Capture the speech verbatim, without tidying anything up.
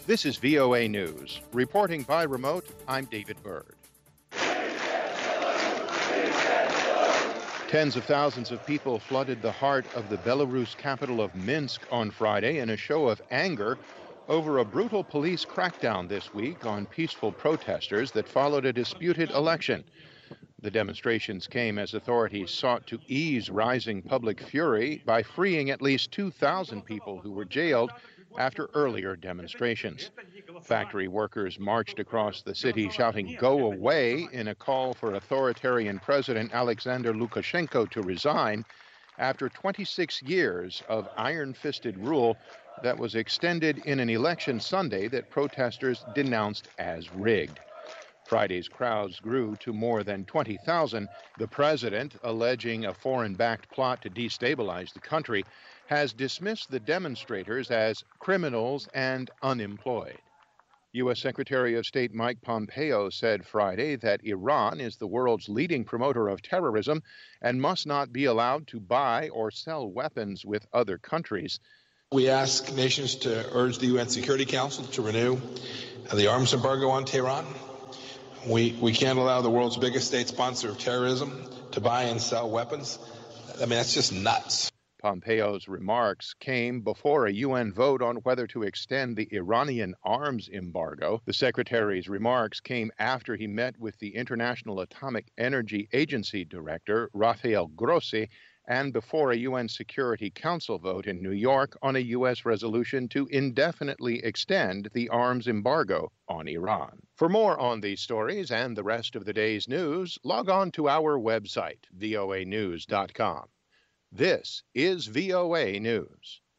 This is V O A News. Reporting by remote, I'm David Byrd. Tens of thousands of people flooded the heart of the Belarus capital of Minsk on Friday in a show of anger over a brutal police crackdown this week on peaceful protesters that followed a disputed election. The demonstrations came as authorities sought to ease rising public fury by freeing at least two thousand people who were jailed after earlier demonstrations. Factory workers marched across the city shouting "Go away" in a call for authoritarian President Alexander Lukashenko to resign after twenty-six years of iron-fisted rule that was extended in an election Sunday that protesters denounced as rigged. Friday's crowds grew to more than twenty thousand. The president, alleging a foreign-backed plot to destabilize the country, has dismissed the demonstrators as criminals and unemployed. U S Secretary of State Mike Pompeo said Friday that Iran is the world's leading promoter of terrorism and must not be allowed to buy or sell weapons with other countries. We ask nations to urge the U N Security Council to renew the arms embargo on Tehran. We, we can't allow the world's biggest state sponsor of terrorism to buy and sell weapons. I mean, that's just nuts. Pompeo's remarks came before a U N vote on whether to extend the Iranian arms embargo. The secretary's remarks came after he met with the International Atomic Energy Agency director, Rafael Grossi, and before a U N Security Council vote in New York on a U S resolution to indefinitely extend the arms embargo on Iran. For more on these stories and the rest of the day's news, log on to our website, V O A news dot com. This is V O A News.